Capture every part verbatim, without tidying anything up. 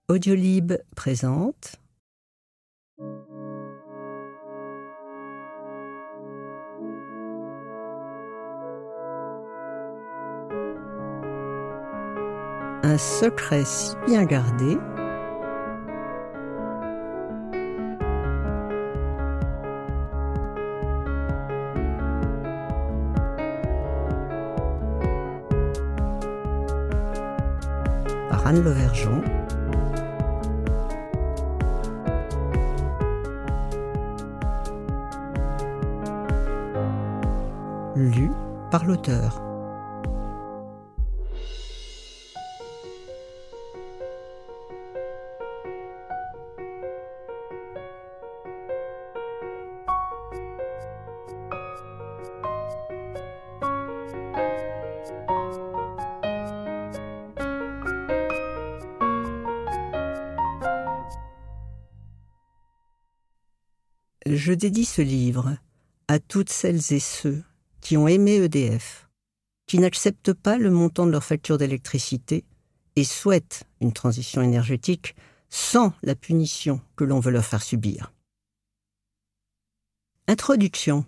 Audiolib présente Un secret si bien gardé par Anne Lauvergeon. Lu par l'auteur. Je dédie ce livre à toutes celles et ceux qui ont aimé E D F, qui n'acceptent pas le montant de leur facture d'électricité et souhaitent une transition énergétique sans la punition que l'on veut leur faire subir. Introduction.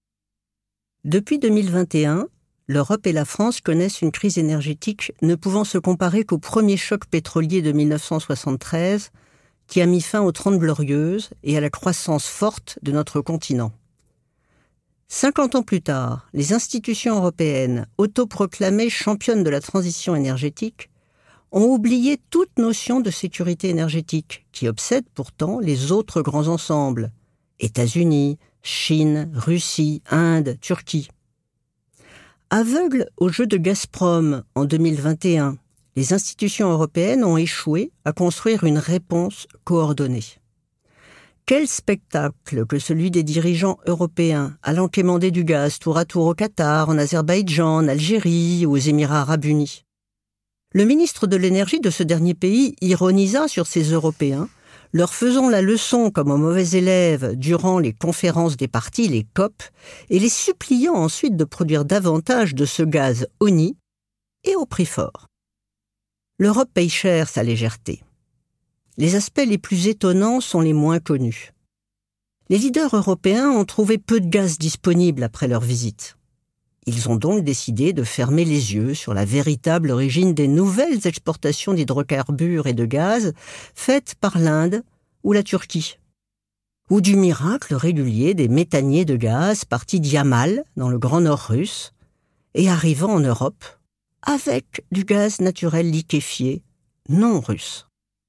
Depuis deux mille vingt et un, l'Europe et la France connaissent une crise énergétique ne pouvant se comparer qu'au premier choc pétrolier de mille neuf cent soixante-treize, qui a mis fin aux Trente Glorieuses et à la croissance forte de notre continent. Cinquante ans plus tard, les institutions européennes, autoproclamées championnes de la transition énergétique, ont oublié toute notion de sécurité énergétique, qui obsède pourtant les autres grands ensembles, États-Unis, Chine, Russie, Inde, Turquie. Aveugles au jeu de Gazprom en deux mille vingt et un, les institutions européennes ont échoué à construire une réponse coordonnée. Quel spectacle que celui des dirigeants européens allant quémander du gaz tour à tour au Qatar, en Azerbaïdjan, en Algérie ou aux Émirats arabes unis. Le ministre de l'énergie de ce dernier pays ironisa sur ces Européens, leur faisant la leçon comme aux mauvais élèves durant les conférences des partis, les C O P, et les suppliant ensuite de produire davantage de ce gaz honni et au prix fort. L'Europe paye cher sa légèreté. Les aspects les plus étonnants sont les moins connus. Les leaders européens ont trouvé peu de gaz disponible après leur visite. Ils ont donc décidé de fermer les yeux sur la véritable origine des nouvelles exportations d'hydrocarbures et de gaz faites par l'Inde ou la Turquie. Ou du miracle régulier des méthaniers de gaz partis d'Yamal, dans le Grand Nord russe, et arrivant en Europe avec du gaz naturel liquéfié non russe.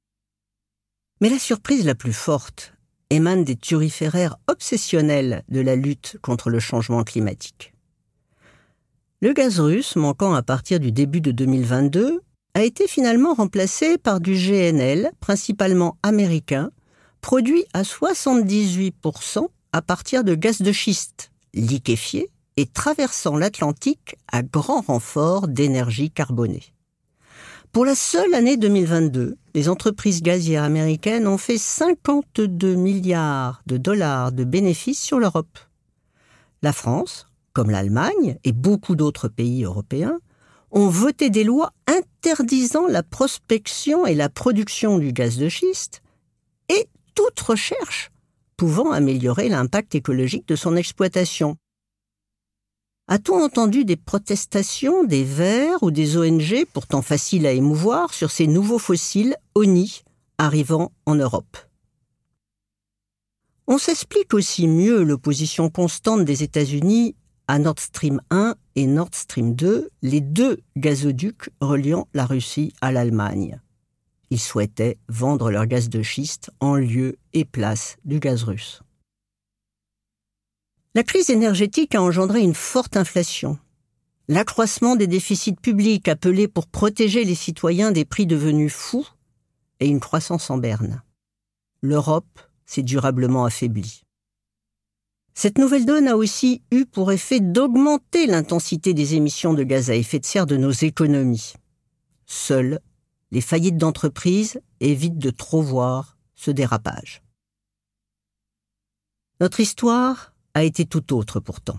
Mais la surprise la plus forte émane des turiféraires obsessionnels de la lutte contre le changement climatique. Le gaz russe, manquant à partir du début de deux mille vingt-deux, a été finalement remplacé par du G N L, principalement américain, produit à soixante-dix-huit pour cent à partir de gaz de schiste, liquéfié et traversant l'Atlantique à grand renfort d'énergie carbonée. Pour la seule année deux mille vingt-deux, les entreprises gazières américaines ont fait cinquante-deux milliards de dollars de bénéfices sur l'Europe. La France, comme l'Allemagne et beaucoup d'autres pays européens, ont voté des lois interdisant la prospection et la production du gaz de schiste et toute recherche pouvant améliorer l'impact écologique de son exploitation. A-t-on entendu des protestations des Verts ou des O N G, pourtant faciles à émouvoir, sur ces nouveaux fossiles honnis arrivant en Europe? On s'explique aussi mieux l'opposition constante des États-Unis à Nord Stream un et Nord Stream deux, les deux gazoducs reliant la Russie à l'Allemagne. Ils souhaitaient vendre leur gaz de schiste en lieu et place du gaz russe. La crise énergétique a engendré une forte inflation. L'accroissement des déficits publics appelés pour protéger les citoyens des prix devenus fous et une croissance en berne. L'Europe s'est durablement affaiblie. Cette nouvelle donne a aussi eu pour effet d'augmenter l'intensité des émissions de gaz à effet de serre de nos économies. Seules les faillites d'entreprises évitent de trop voir ce dérapage. Notre histoire a été tout autre pourtant.